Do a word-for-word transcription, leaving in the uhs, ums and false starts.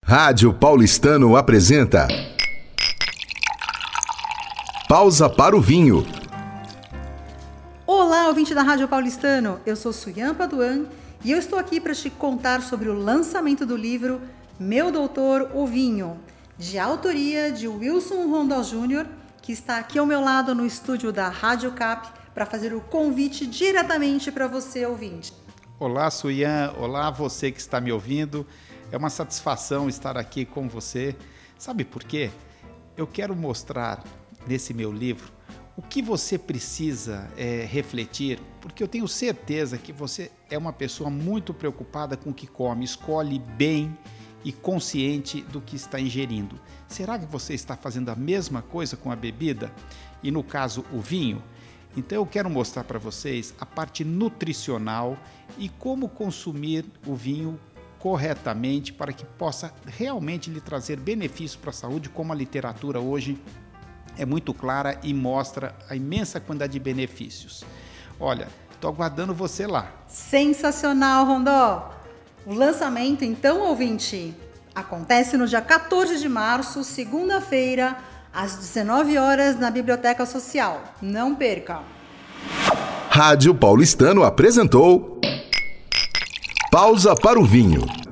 Rádio Paulistano apresenta Pausa para o Vinho. Olá, ouvinte da Rádio Paulistano, eu sou Suyan Paduan e eu estou aqui para te contar sobre o lançamento do livro Meu Doutor, o Vinho, de autoria de Wilson Rondó Júnior, que está aqui ao meu lado no estúdio da Rádio Cap para fazer o convite diretamente para você, ouvinte. Olá, Suyan, olá você que está me ouvindo. É uma satisfação estar aqui com você. Sabe por quê? Eu quero mostrar nesse meu livro o que você precisa é, refletir, porque eu tenho certeza que você é uma pessoa muito preocupada com o que come, escolhe bem e consciente do que está ingerindo. Será que você está fazendo a mesma coisa com a bebida? E no caso, o vinho? Então eu quero mostrar para vocês a parte nutricional e como consumir o vinho corretamente para que possa realmente lhe trazer benefícios para a saúde, como a literatura hoje é muito clara e mostra a imensa quantidade de benefícios. Olha, estou aguardando você lá. Sensacional, Rondó! O lançamento, então, ouvinte, acontece no dia quatorze de março, segunda-feira, às dezenove horas, na Biblioteca Social. Não perca! Rádio Paulistano apresentou Pausa para o Vinho.